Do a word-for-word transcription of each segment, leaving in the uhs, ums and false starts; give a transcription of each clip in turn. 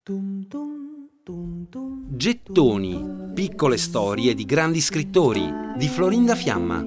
Gettoni, piccole storie di grandi scrittori di Florinda Fiamma.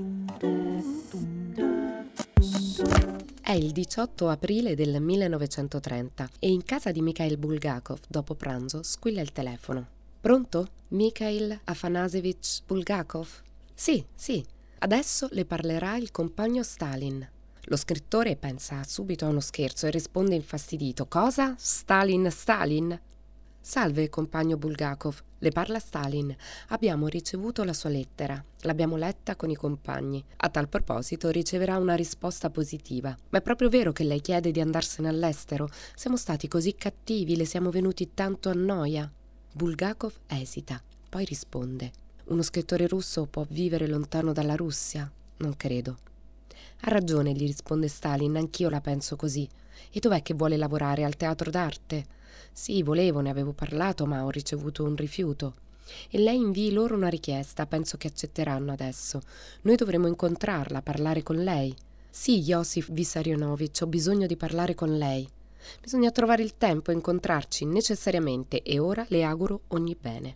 È il diciotto aprile del millenovecentotrenta e in casa di Mikhail Bulgakov, dopo pranzo, squilla il telefono. Pronto? Mikhail Afanasevich Bulgakov? Sì, sì. Adesso le parlerà il compagno Stalin. Lo scrittore pensa subito a uno scherzo e risponde infastidito. Cosa? Stalin, Stalin? Salve, compagno Bulgakov. Le parla Stalin. Abbiamo ricevuto la sua lettera. L'abbiamo letta con i compagni. A tal proposito riceverà una risposta positiva. Ma è proprio vero che lei chiede di andarsene all'estero? Siamo stati così cattivi, le siamo venuti tanto a noia. Bulgakov esita, poi risponde. Uno scrittore russo può vivere lontano dalla Russia? Non credo. Ha ragione, gli risponde Stalin, anch'io la penso così. E dov'è che vuole lavorare? Al teatro d'arte? Sì, volevo, ne avevo parlato, ma ho ricevuto un rifiuto. E lei invii loro una richiesta, penso che accetteranno adesso. Noi dovremo incontrarla, parlare con lei. Sì, Iosif Vissarionovich, ho bisogno di parlare con lei. Bisogna trovare il tempo e incontrarci necessariamente e ora le auguro ogni bene.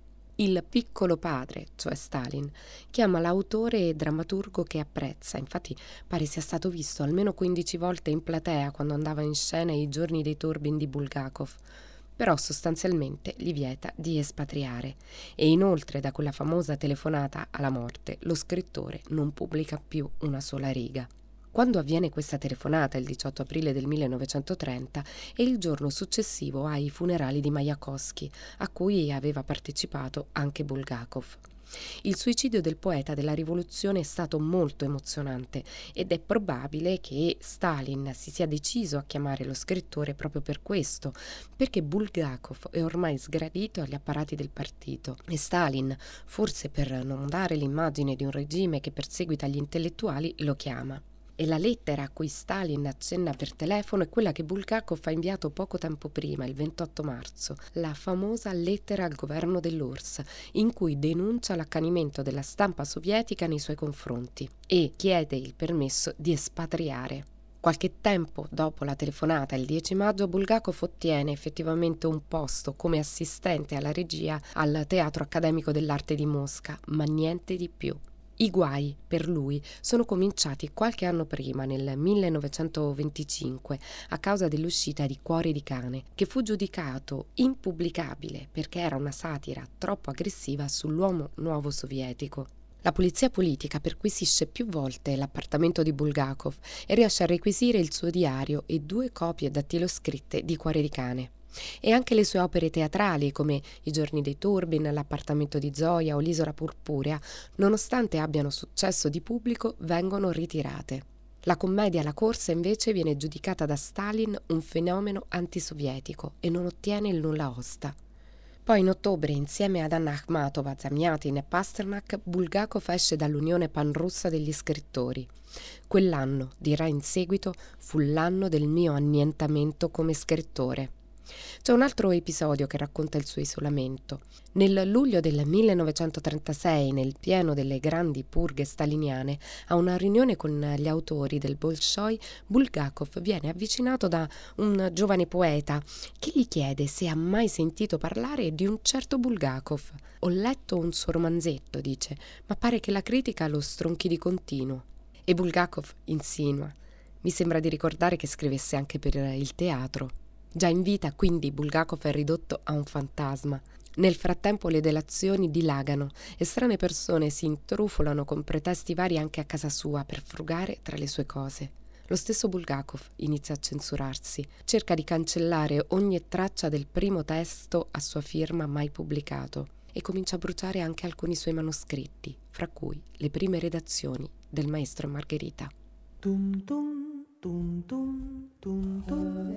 Il piccolo padre, cioè Stalin, chiama l'autore e drammaturgo che apprezza, infatti pare sia stato visto almeno quindici volte in platea quando andava in scena I giorni dei Turbin di Bulgakov, però sostanzialmente gli vieta di espatriare e inoltre da quella famosa telefonata alla morte lo scrittore non pubblica più una sola riga. Quando avviene questa telefonata, il diciotto aprile del millenovecentotrenta, è il giorno successivo ai funerali di Majakovskij, a cui aveva partecipato anche Bulgakov. Il suicidio del poeta della rivoluzione è stato molto emozionante ed è probabile che Stalin si sia deciso a chiamare lo scrittore proprio per questo, perché Bulgakov è ormai sgradito agli apparati del partito e Stalin, forse per non dare l'immagine di un regime che perseguita gli intellettuali, lo chiama. E la lettera a cui Stalin accenna per telefono è quella che Bulgakov ha inviato poco tempo prima, il ventotto marzo, la famosa lettera al governo dell'U R S S, in cui denuncia l'accanimento della stampa sovietica nei suoi confronti e chiede il permesso di espatriare. Qualche tempo dopo la telefonata, il dieci maggio, Bulgakov ottiene effettivamente un posto come assistente alla regia al Teatro Accademico dell'Arte di Mosca, ma niente di più. I guai per lui sono cominciati qualche anno prima, nel millenovecentoventicinque, a causa dell'uscita di Cuore di cane, che fu giudicato impubblicabile perché era una satira troppo aggressiva sull'uomo nuovo sovietico. La polizia politica perquisisce più volte l'appartamento di Bulgakov e riesce a requisire il suo diario e due copie dattiloscritte di Cuore di cane. E anche le sue opere teatrali come I giorni dei Turbin, L'appartamento di Zoya o L'Isola purpurea, nonostante abbiano successo di pubblico, vengono ritirate. La commedia La corsa invece viene giudicata da Stalin un fenomeno antisovietico e non ottiene il nulla osta. Poi in ottobre, insieme ad Anna Akhmatova, Zamyatin e Pasternak, Bulgakov esce dall'Unione Panrussa degli scrittori. Quell'anno, dirà in seguito, fu l'anno del mio annientamento come scrittore. C'è un altro episodio che racconta il suo isolamento. Nel luglio del millenovecentotrentasei, nel pieno delle grandi purghe staliniane, a una riunione con gli autori del Bolshoi, Bulgakov viene avvicinato da un giovane poeta che gli chiede se ha mai sentito parlare di un certo Bulgakov. Ho letto un suo romanzetto, dice, ma pare che la critica lo stronchi di continuo. E Bulgakov insinua. Mi sembra di ricordare che scrivesse anche per il teatro. Già in vita, quindi, Bulgakov è ridotto a un fantasma. Nel frattempo le delazioni dilagano e strane persone si intrufolano con pretesti vari anche a casa sua per frugare tra le sue cose. Lo stesso Bulgakov inizia a censurarsi, cerca di cancellare ogni traccia del primo testo a sua firma mai pubblicato e comincia a bruciare anche alcuni suoi manoscritti, fra cui le prime redazioni del Maestro e Margherita.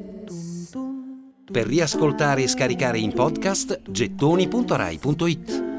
Per riascoltare e scaricare in podcast gettoni punto rai punto it.